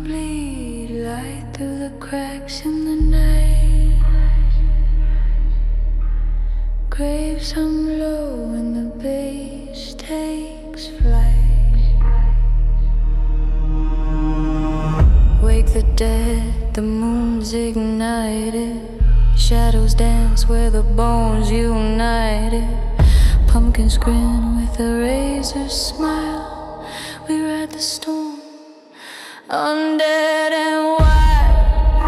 bleed light through the cracks in the night. Graves hung low and the bass takes flight. Wake the dead, the moon's ignited. Shadows dance where the bones united. Pumpkins grin with a razor smile. We ride the storm, undead and wild.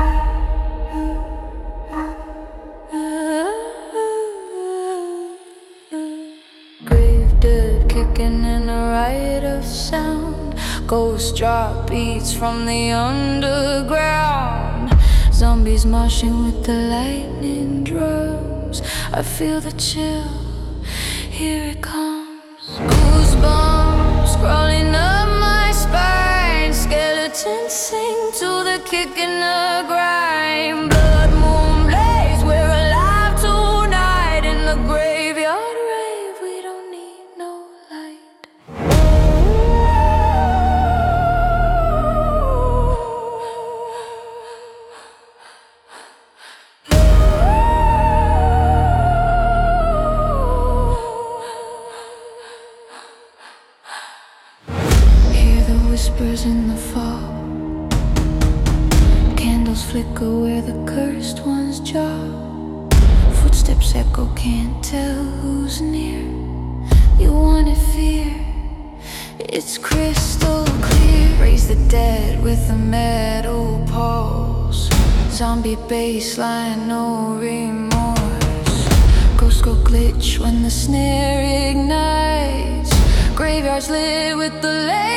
Grave dirt kicking in a riot of sound. Ghost drop beats from the underground. Zombies marching with the lightning drums. I feel the chill, here it comes. Goosebumps crawling up my spine. Skeletons sing to the kick in the grind. Blood moon blaze, we're alive tonight. In the graveyard rave, we don't need no light. Whispers in the fog. Candles flicker where the cursed ones jog. Footsteps echo, can't tell who's near. You wanted fear, it's crystal clear. Raise the dead with a metal pulse. Zombie bassline, no remorse. Ghosts go glitch when the snare ignites. Graveyards lit with the light.